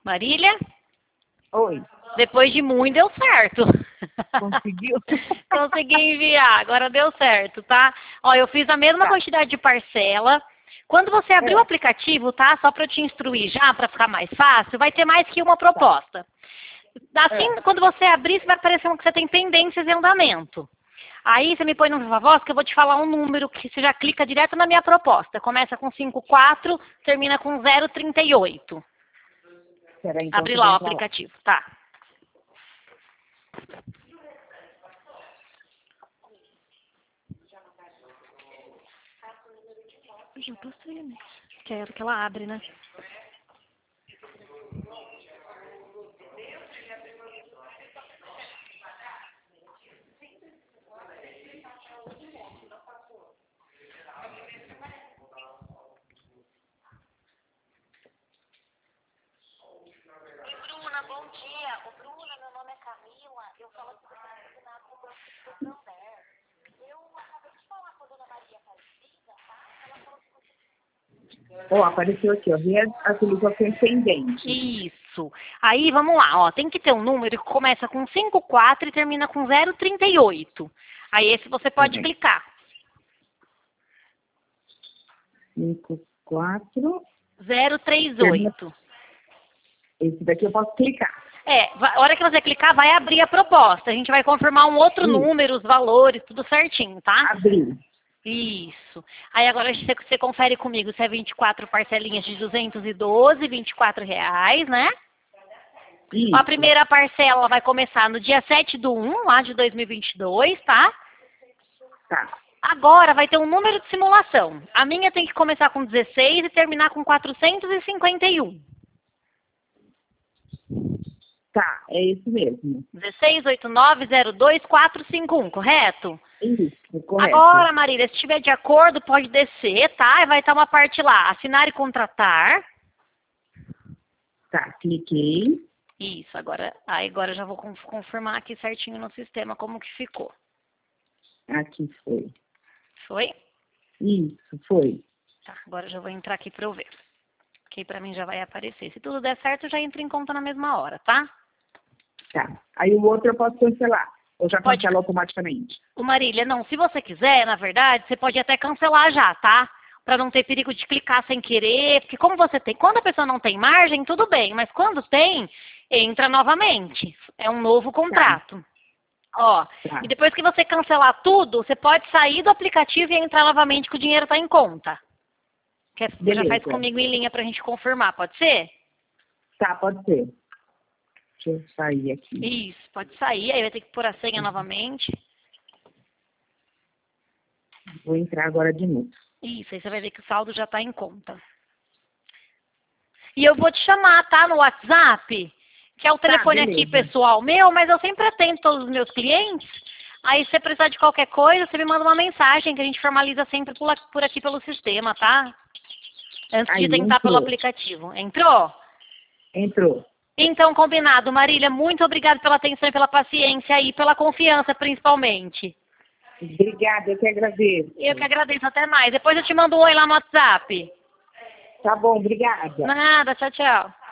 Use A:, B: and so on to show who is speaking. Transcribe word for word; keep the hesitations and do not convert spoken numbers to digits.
A: Marília?
B: Oi.
A: Depois de muito deu certo.
B: Conseguiu?
A: Consegui enviar, agora deu certo, tá? Ó, eu fiz a mesma
B: Tá.
A: quantidade de parcela. Quando você abrir
B: É.
A: o aplicativo, tá? Só para eu te instruir já, para ficar mais fácil, vai ter mais que uma proposta. Assim,
B: É.
A: quando você abrir, você vai aparecer um que você tem pendências em andamento. Aí você me põe no Viva Voz que eu vou te falar um número que você já clica direto na minha proposta. Começa com cinco quatro, termina com zero trinta e oito.
B: Peraí, então.
A: Abre
B: que eu
A: lá o
B: vou entrar lá.
A: aplicativo, tá? Já postei, né? Quero que ela abre, né? Oi, Bruna, bom dia. Ô, Bruna, meu nome é Camila. Eu falo aqui do Campeonato do Banco do Santander. Eu acabei de falar com a dona Maria Aparecida, tá? Ela falou que você...
B: Ó, apareceu aqui, ó. Vi as as ligações pendentes.
A: Isso. Aí, vamos lá, ó. Tem que ter um número que começa com cinco quatro e termina com zero trinta e oito. Aí esse você pode
B: Peraí.
A: clicar.
B: cinco, quatro.
A: zero trinta e oito.
B: Esse daqui eu posso clicar.
A: É, va- a hora que você clicar, vai abrir a proposta. A gente vai confirmar um outro
B: Isso.
A: número, os valores, tudo certinho, tá?
B: Abrir.
A: Isso. Aí agora você, você confere comigo se é vinte e quatro parcelinhas de duzentos e doze, vinte e quatro reais, né?
B: Isso.
A: A primeira parcela vai começar no dia sete do um, lá de dois mil e vinte e dois, tá?
B: Tá.
A: Agora vai ter um número de simulação. A minha tem que começar com dezesseis e terminar com quatrocentos e cinquenta e um.
B: Tá, é esse mesmo.
A: dezesseis oito nove zero dois quatro cinco um, correto?
B: Isso, correto.
A: Agora, Marília, se estiver de acordo, pode descer, tá? E vai estar uma parte lá, assinar e contratar.
B: Tá, cliquei.
A: Isso, agora, aí agora eu já vou conf- confirmar aqui certinho no sistema como que ficou.
B: Aqui foi.
A: Foi?
B: Isso, foi.
A: Tá, agora eu já vou entrar aqui para eu ver. Que pra mim já vai aparecer. Se tudo der certo, eu já entro em conta na mesma hora, tá?
B: Tá. Aí o outro eu posso cancelar. Ou já
A: Pode.
B: cancela automaticamente?
A: O Marília, não, se você quiser, na verdade, você pode até cancelar já, tá? Pra não ter perigo de clicar sem querer, porque como você tem, quando a pessoa não tem margem, tudo bem, mas quando tem, entra novamente. É um novo contrato. Ó,
B: Tá.
A: e depois que você cancelar tudo, você pode sair do aplicativo e entrar novamente que o dinheiro tá em conta. Quer, você já
B: Beleza.
A: faz comigo em linha pra gente confirmar, pode ser?
B: Tá, pode ser. Deixa eu sair aqui.
A: Isso, pode sair, aí vai ter que pôr a senha novamente.
B: Vou entrar agora de novo.
A: Isso, aí você vai ver que o saldo já está em conta. E eu vou te chamar, tá, no WhatsApp, que é o telefone aqui
B: beleza.
A: pessoal meu, mas eu sempre atendo todos os meus clientes. Aí se você precisar de qualquer coisa, você me manda uma mensagem, que a gente formaliza sempre por aqui, por aqui pelo sistema, tá? Antes de
B: Aí,
A: tentar pelo
B: entrou.
A: aplicativo. Entrou?
B: Entrou.
A: Então, combinado. Marília, muito obrigada pela atenção e pela paciência e pela confiança, principalmente.
B: Obrigada, eu que agradeço.
A: Eu que agradeço. Até mais. Depois eu te mando um oi lá no WhatsApp.
B: Tá bom, obrigada.
A: Nada. Tchau, tchau.